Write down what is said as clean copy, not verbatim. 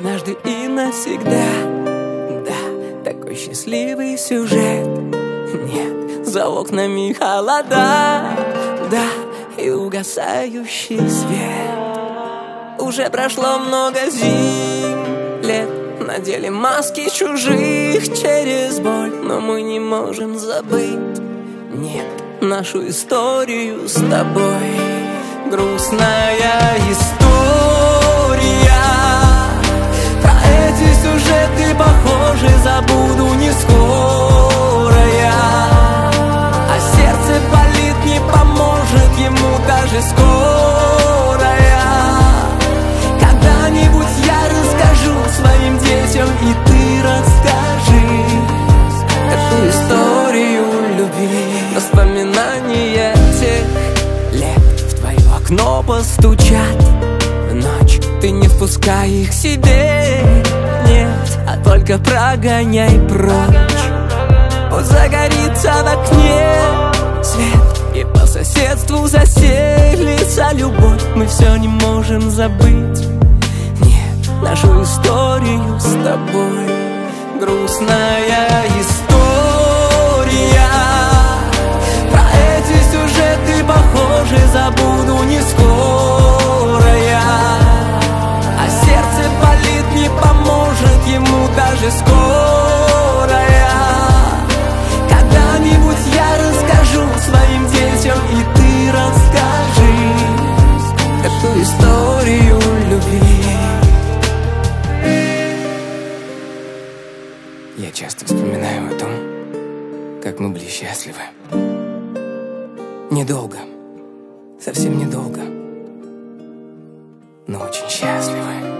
однажды и навсегда. Да, такой счастливый сюжет. Нет, за окнами холода, да, и угасающий свет. Уже прошло много зим, лет, надели маски чужих через боль, но мы не можем забыть, нет, нашу историю с тобой. Грустная история, про эти сюжеты, похоже, забуду не скоро я. А сердце болит, не поможет ему даже скорая. Когда-нибудь я расскажу своим детям, и ты расскажи эту историю любви. Воспоминания тех лет в твое окно постучат в ночь. Ты не впускай их себе, нет, а только прогоняй прочь. Пусть загорится в окне свет, и по соседству заселится любовь. Мы все не можем забыть, нет, нашу историю с тобой. Грустная история, про эти сюжеты, похоже, забуду не скоро я. А сердце болит, не поможет ему даже скорая. Когда-нибудь я расскажу своим детям, и ты расскажи эту историю любви. Я часто вспоминаю о том, как мы были счастливы. Недолго, совсем недолго, но очень счастливы.